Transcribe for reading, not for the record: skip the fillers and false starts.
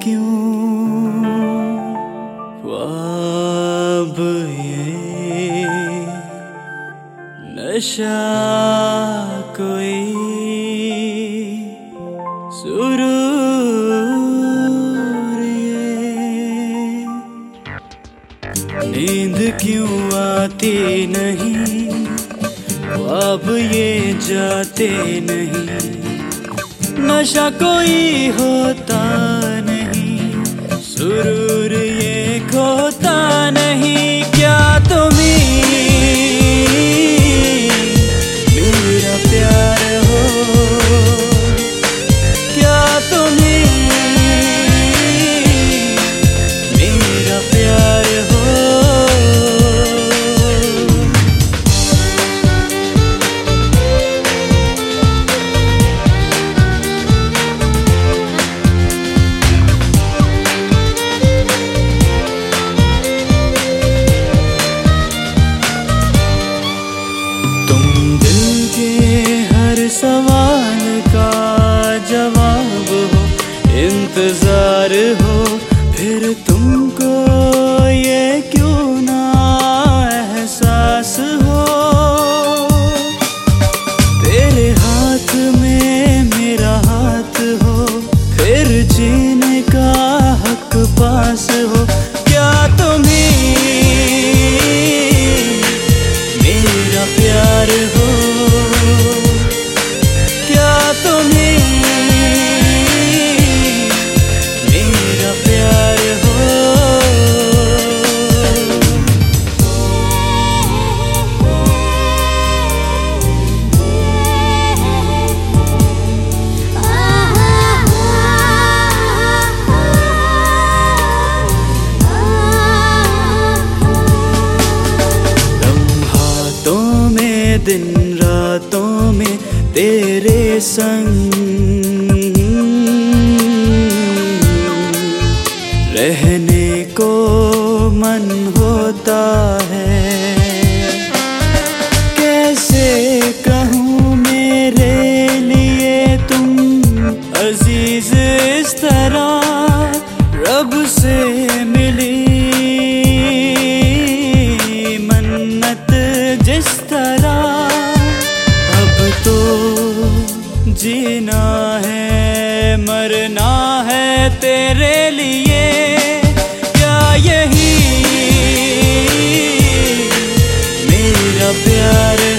क्यों ख्वाब ये नशा कोई सुरूर ये नींद क्यों आती नहीं ख्वाब ये जाते नहीं नशा कोई होता नहीं सुरूर ये खोता नहीं क्या तुम्हें मेरा प्यार हो क्या तुम्हें मेरा प्यार हो सवाल का जवाब हो इंतजार हो फिर तुमको ये क्यों ना एहसास हो तेरे हाथ में मेरा हाथ हो फिर जीने का हक पास हो क्या तुम्हें मेरा प्यार हो दिन रातों में तेरे संग रहने को मन होता है कैसे कहूँ मेरे लिए तुम अजीज इस तरह रब से मिली मन्नत जिस तरह तो जीना है मरना है तेरे लिए क्या यही मेरा प्यार